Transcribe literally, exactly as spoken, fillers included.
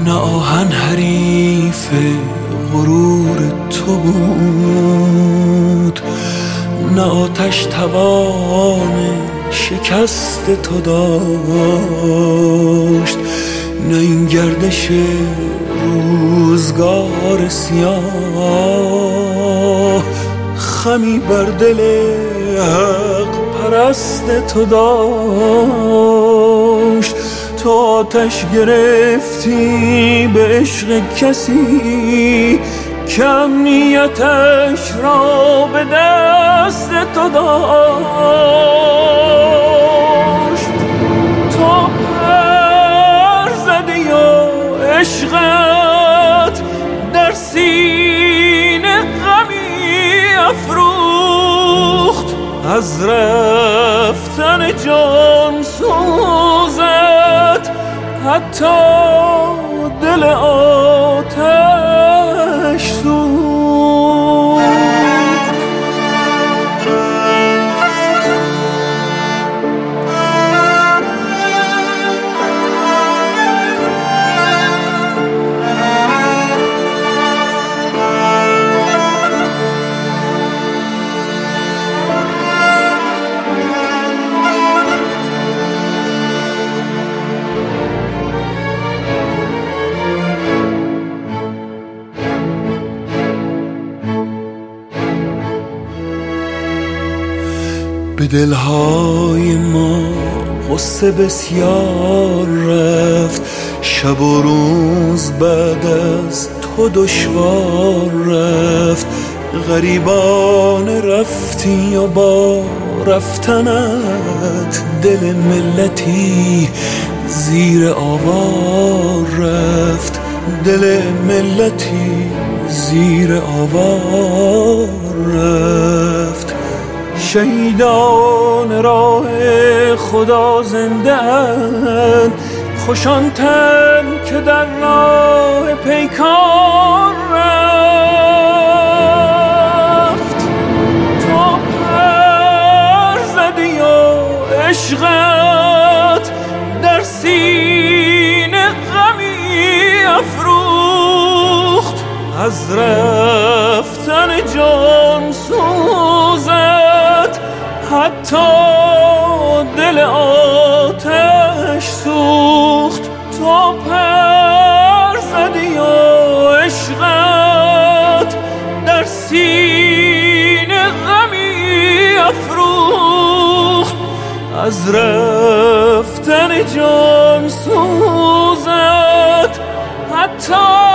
نه آهن حریف غرور تو بود، نه آتش توان شکست تو داشت، نه این گردش روزگار سیاه خمی بر دل حق پرست تو داشت. تو آتش گرفتی به عشق کسی که امنیتش را به دست تو داشت. تو پر زدی و عشقت در سینه غمی افروخت، از رفتن جان سوزت حتی دل آتش سوخت. به دلهای ما غصه بسیار رفت، شب و روز بعد از تو دشوار رفت. غریبان رفتی و با رفتنت دل ملتی زیر آوار رفت، دل ملتی زیر آوار رفت. شهیدان راه خدا زنده اند، خوش آن تن که در راه پیکار رفت. تو پر زدی و عشقت در سینه غمی افروخت، از رفتن جان سوزت حتی دل آتش سوخت. تو پر زدی و عشقت در سینه غمی افروخت، از رفتن جان سوزت حتی